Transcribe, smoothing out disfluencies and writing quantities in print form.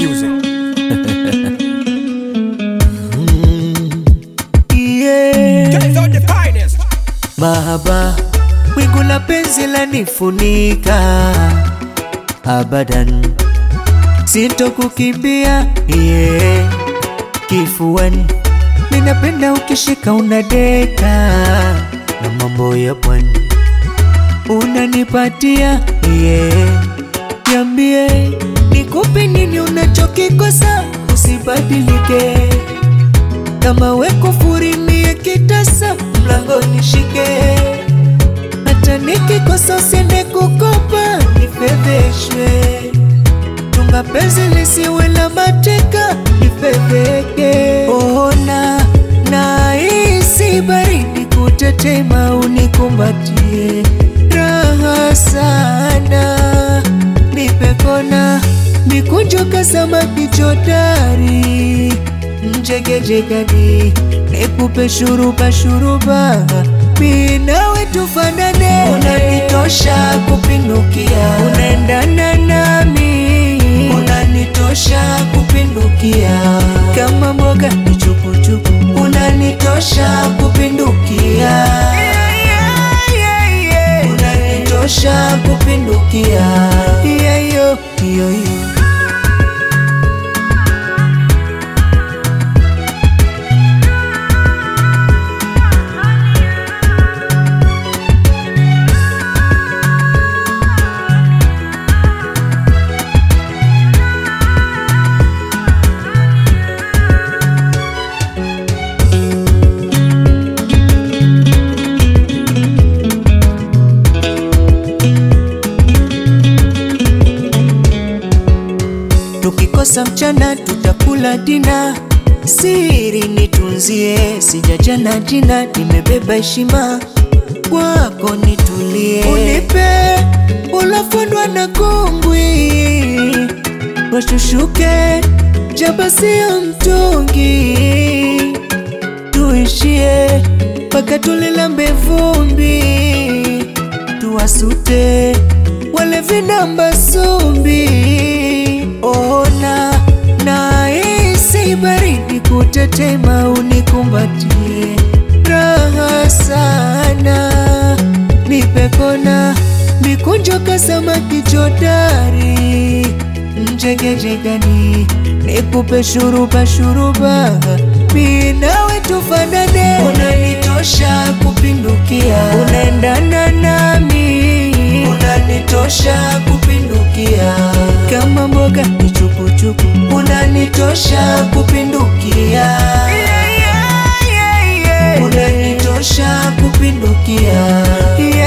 music. Guys are the finest. Mahaba, wingu la penzi lanifunika abadan, sitokukimbia kifuani. Ninapenda ukishika unadeka na mambo ya pwani unanipatia Niambie nikupe nini unachokikosa, usibadilike. Kama weko furimie kitasa, mlango nishike. Hata nikikosa usiende kukopa, nifedheshwe. Tunga penzi lisiwe la mateka, nifedheke. Ona nahisi baridi kutetema, unikumbatie. Raha sana nipe kona, mikunjo kasama kichotari. Mjegejegani nikupe shuruba shuruba, mimi nawe tufanane. Unanitosha kupindukia, unaendana nami. Unanitosha kupindukia, kama mboga ni chukuchuku. Unanitosha kupindukia, unanitosha kupindukia. Yo. Tukikosa mchana tutakula dina, siri nitunzie. Sijajana jina, nimebeba heshima kwako, nitulie. Unipe ulofundwa na kongwi, washushuke jaba sio mtungi. Tuishie paka tulilambe vumbi, tuwasute wale vinamba sumbi. Ona nahisi baridi kutetema, unikumbatie. Raha sana nipe kona, mikunjo kasama kichotari. Mjegejegani nikupe shuruba shuruba, mimi nawe tufanane. Unanitosha kupindukia, unaendana nami. Unanitosha kupindukia, kama mboga ni chukuchuku. Unanitosha kupindukia, unanitosha kupindukia.